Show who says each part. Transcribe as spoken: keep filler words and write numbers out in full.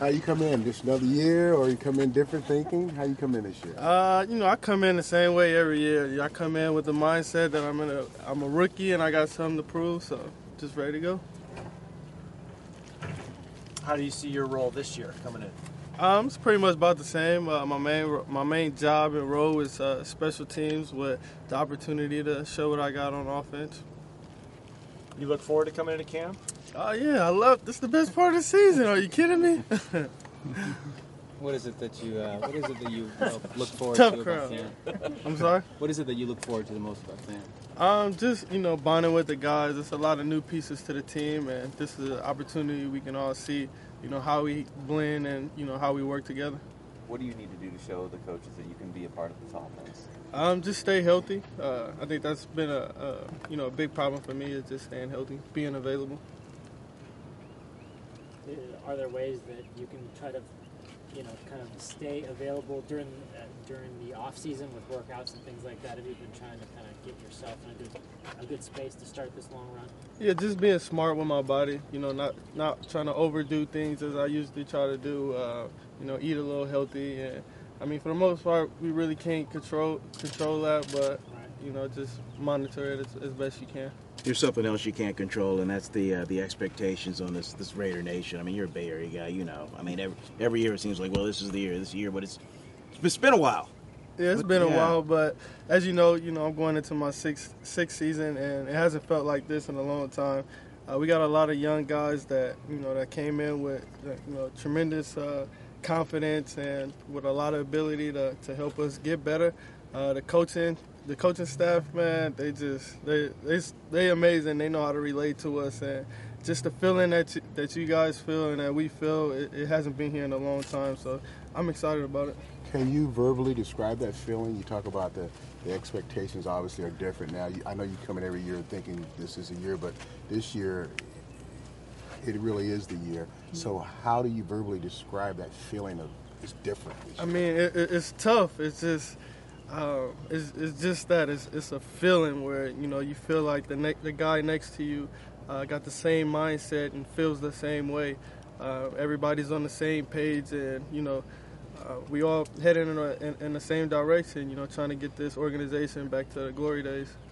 Speaker 1: How you come in? Just another year, or you come in different thinking? How you come in this year?
Speaker 2: Uh, you know, I come in the same way every year. I come in with the mindset that I'm in a, I'm a rookie and I got something to prove. So, just ready to go.
Speaker 3: How do you see your role this year coming in?
Speaker 2: Um, it's pretty much about the same. Uh, my main my main job and role is uh, special teams with the opportunity to show what I got on offense.
Speaker 3: You look forward to coming into camp?
Speaker 2: Oh yeah, I love. This is the best part of the season. Are you kidding me?
Speaker 4: What is it that you uh, What is it that you uh, look forward
Speaker 2: Tough
Speaker 4: to
Speaker 2: crowd.
Speaker 4: about camp?
Speaker 2: I'm sorry.
Speaker 4: What is it that you look forward to the most about camp?
Speaker 2: Um, just you know, bonding with the guys. There's a lot of new pieces to the team, and this is an opportunity we can all see. You know how we blend and you know how we work together.
Speaker 5: What do you need to do to show the coaches that you can be a part of this offense?
Speaker 2: Um, just stay healthy. Uh, I think that's been a, a you know a big problem for me is just staying healthy, being available.
Speaker 6: Are there ways that you can try to, you know, kind of stay available during uh, during the off season with workouts and things like that? Have you been trying to kind of get yourself in a good a good space to start this long run?
Speaker 2: Yeah, just being smart with my body. You know, not not trying to overdo things as I usually try to do. Uh, you know, eat a little healthy, and I mean, for the most part, we really can't control control that, but
Speaker 6: Right.
Speaker 2: you know, just monitor it as, as best you can.
Speaker 7: There's something else you can't control, and that's the uh, the expectations on this this Raider Nation. I mean, you're a Bay Area guy, you know. I mean, every, every year it seems like, well, this is the year, this year, but it's it's been a while.
Speaker 2: Yeah, it's
Speaker 7: But,
Speaker 2: been a
Speaker 7: yeah.
Speaker 2: while, but as you know, you know, I'm going into my sixth sixth season, and it hasn't felt like this in a long time. Uh, we got a lot of young guys that you know that came in with you know tremendous uh, confidence and with a lot of ability to, to help us get better. Uh, the coaching, the coaching staff, man, they just they they they amazing. They know how to relate to us, and just the feeling that you, that you guys feel and that we feel, it, it hasn't been here in a long time. So I'm excited about it.
Speaker 1: Can you verbally describe that feeling? You talk about the, the expectations obviously are different now. You, I know you come in every year thinking this is a year, but this year it really is the year. So how do you verbally describe that feeling of it's different this
Speaker 2: I
Speaker 1: year?
Speaker 2: mean, it, it, it's tough. It's just, uh, it's, it's just that. It's, it's a feeling where you know you feel like the ne- the guy next to you uh, got the same mindset and feels the same way. Uh, everybody's on the same page, and you know, uh, we all heading in, a, in, in the same direction. You know, trying to get this organization back to the glory days.